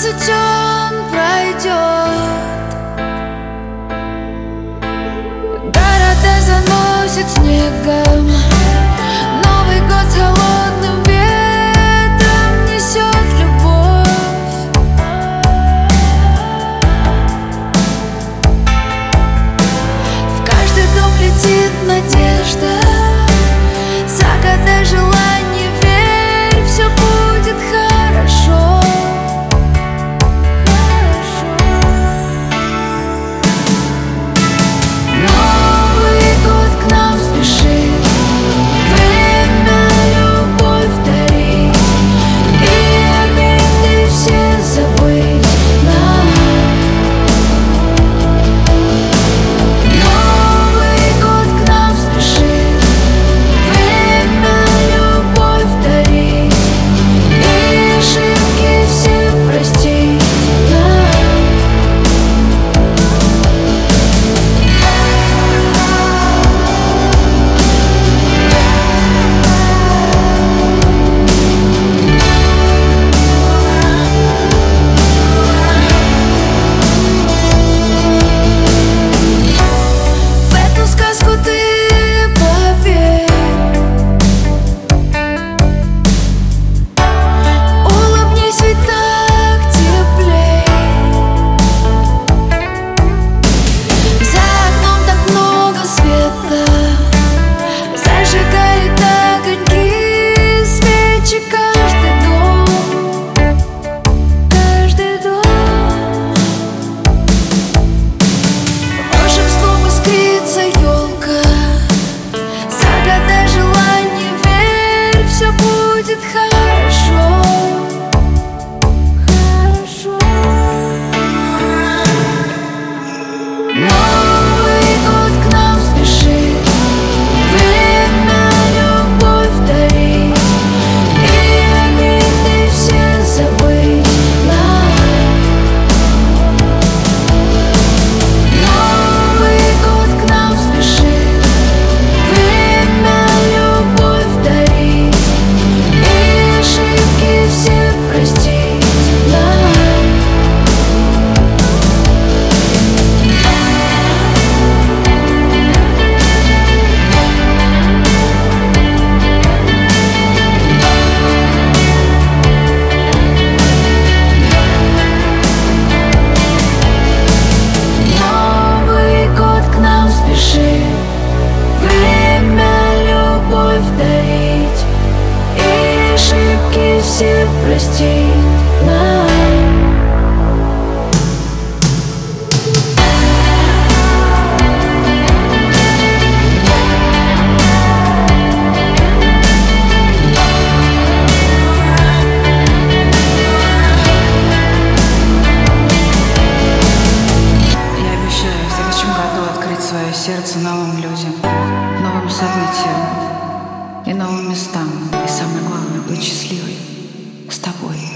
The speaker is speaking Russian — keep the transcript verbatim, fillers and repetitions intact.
двадцать он пройдет, города заносит снегом, Новый год с холодным ветром несет любовь. В каждый дом летит надежда, загадай желание, верь, все будет хорошо. Новый год к нам спешит, время любовь дарить и обиды все забыть нам. Новый год к нам спешит, время любовь дарить и ошибки все простить нам. В эту сказку ты поверь, улыбнись, ведь так теплей. За окном так много света, зажигает огоньки, свечи каждый дом, каждый дом. Волшебством искрится елка, загадай желание, верь, все будет хорошо. Хорошо. Новый год к нам спешит, время любовь дарить и обиды все забыть нам. Новый год к нам спешит, время любовь дарить и ошибки все простить нам. Новый год к нам спешит, время любовь дарить и ошибки все простить нам. Я обещаю в следующем году открыть свое сердце новым людям, новым событиям и новым местам. И самое главное, быть счастливой с тобой.